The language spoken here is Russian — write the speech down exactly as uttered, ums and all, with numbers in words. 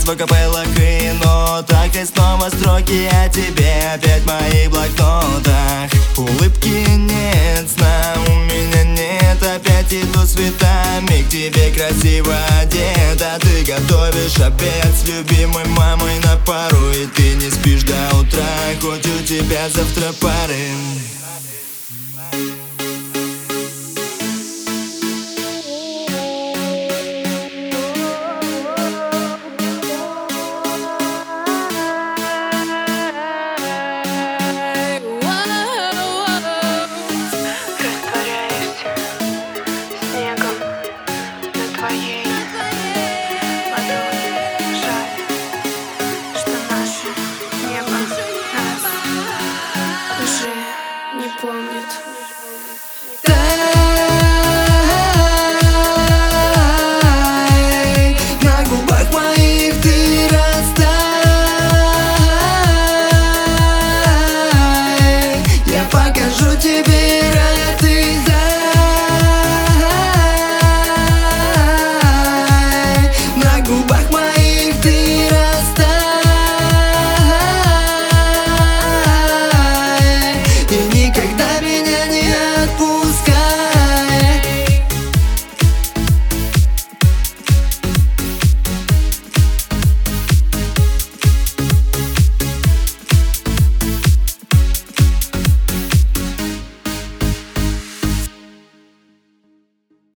звука пылок и нотах. И снова строки о тебе опять в моих блокнотах. Улыбки нет, сна у меня нет. Опять иду светами к тебе красиво одета. Ты готовишь обед с любимой мамой на пару. И ты не спишь до утра, хоть у тебя завтра пары.